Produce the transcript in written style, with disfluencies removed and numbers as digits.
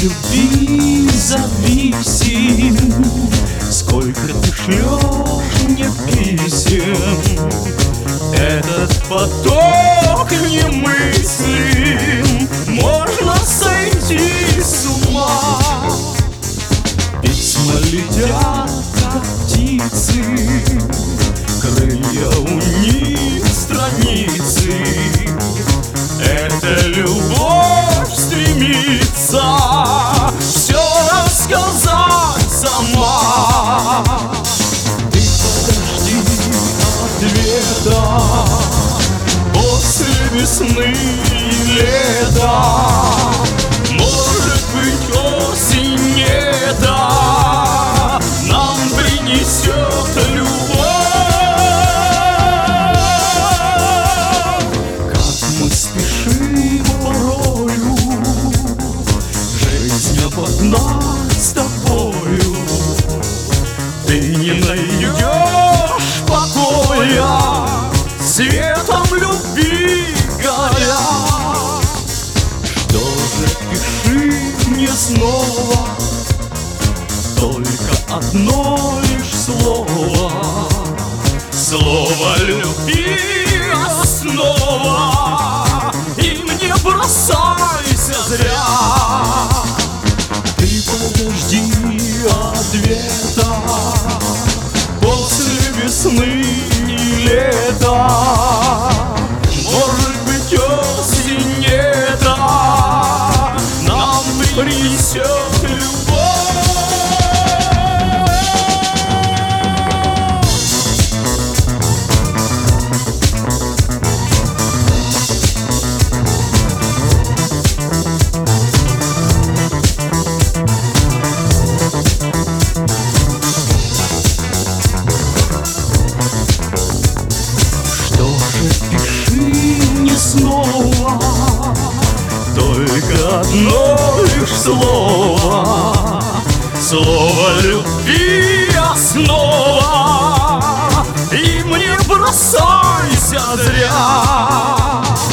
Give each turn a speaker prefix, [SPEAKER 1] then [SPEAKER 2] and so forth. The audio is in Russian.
[SPEAKER 1] любви зависим, сколько ты шлешь мне писем. Этот поток немыслим, можно сойти с ума. Письма летят, как птицы, крылья у них страницы. Эта любовь стремится все рассказать сама. Ты подожди ответа после весны и лета. Может быть, осень это нам принесет любовь. Как мы спешим порою, жизнь обогнать с тобою. Ты не найдешь покоя, светом любви горя. Что же, пиши мне снова только одно лишь слово. Слово любви основа, и мне бросайся зря. Ты подожди ответа после весны и лета. Может быть, осень это нам принесет любовь. Снова только одно лишь слово. Слово любви основа, и мне бросайся зря.